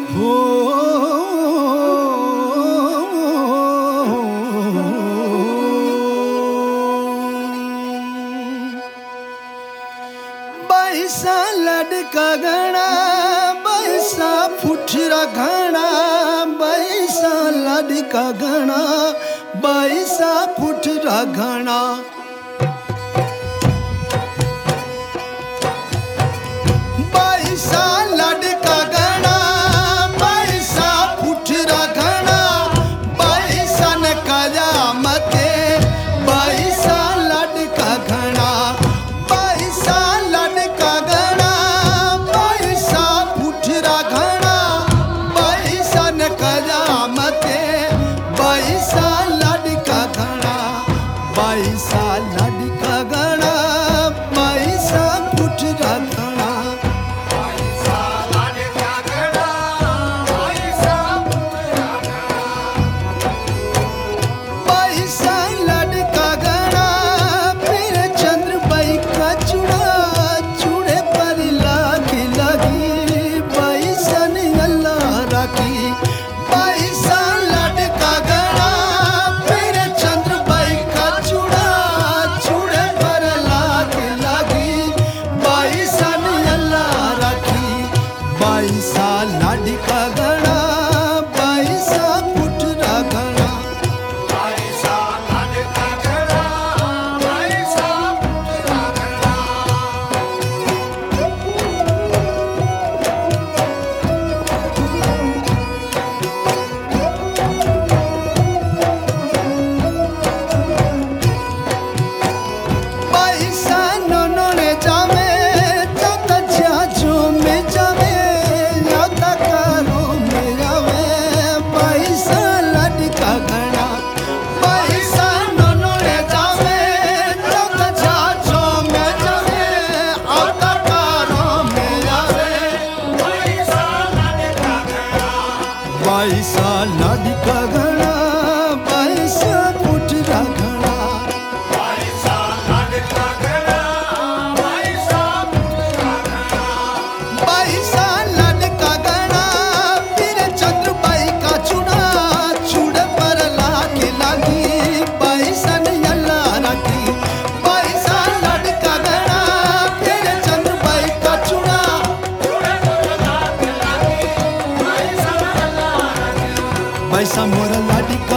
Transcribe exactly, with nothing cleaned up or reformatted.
हो बैसा लड़का घना बैसा फुटरा घना बैसा लड़का घना बैसा फुटरा घना बैसा लड़का घना बैसा फुटरा घना बैसा न कयामते बैसा लड़का घना बैसा लड़का घना बैसा फुटरा घना बैसा न कयामते बैसा लड़का घना बैसा लड़का घना बैसा फुटरा घना बैसा लड़का घना फिर चंद्र बाई का चूड़ा चूड़े पर लागी लगी बैसा ने अल्लाह राखी बैसा लड़का घना फिर चंद्र बाई का चूड़ा चूड़े पर लागी लगी बैसा ने अल्लाह राखी बैसा लड़का घना बैसा फुटरा घना बैसा नोनो ने जावे जाता जाजो में जावे जाता कारो में जावे बैसा लड़का घना बैसा नोनो ने जावे जाता जाजो में जावे आता कारो में जावे बैसा लड़का घना बैसा फुटरा घना बैसा लड़का घना फिर चंद्र बाई का चूड़ा चूड़े पर लागे लगी बैसा ने अल्लाह राखी बैसा लड़का घना फिर चंद्र बाई का चूड़ा बैसा मोरा लड़का